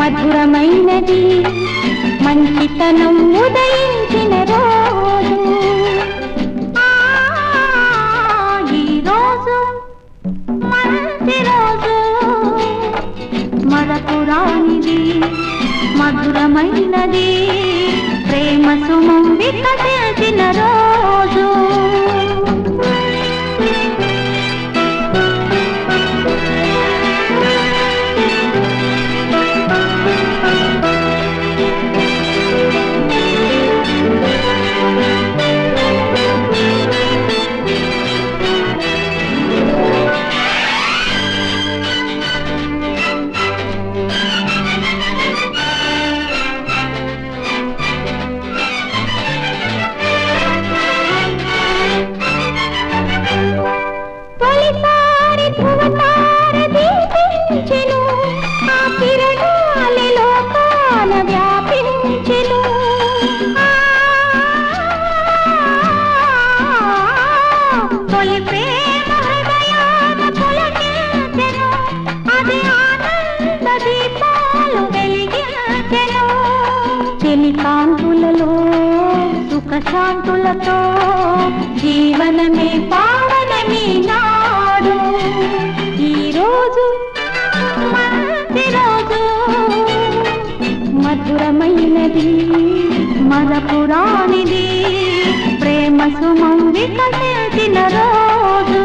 మధురమైనది మంచితనం ఉదయించిన రోజు ఈ రోజు మంచి రోజు మరపురానిది మధురమైనది ప్రేమ సుమం వికసించిన రోజు చెలికాంతులలో సుఖశాంతులతో జీవనమే పావనమే నాడు ఈ రోజు మంచి రోజు మధురమైనది మరపురానిది ప్రేమ సుమం వికసించిన రోజు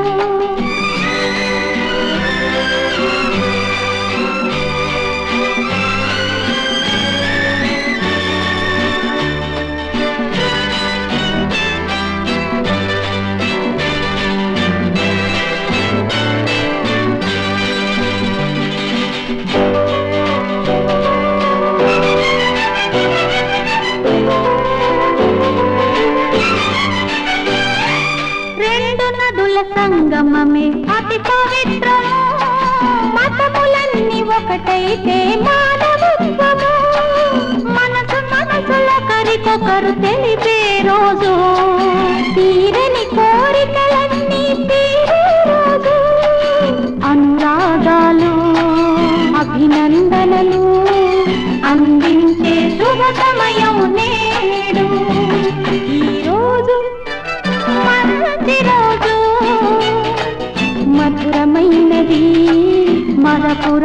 సంగమమే అతి పవిత్రము మతములన్నీ ఒకటైతే మానవత్వము మనసు మనసులొకరికొకరు తెలిపే రోజు తీరని కోరికలన్నీ తీరే రోజు అనురాగాలు అభినందనలు అందించే శుభ సమయం నేడు ఈ రోజు మంచి రోజు మధురమైనది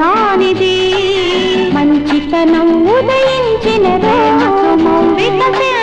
మరపురానిది మంచితనం ఉదయించిన రోజు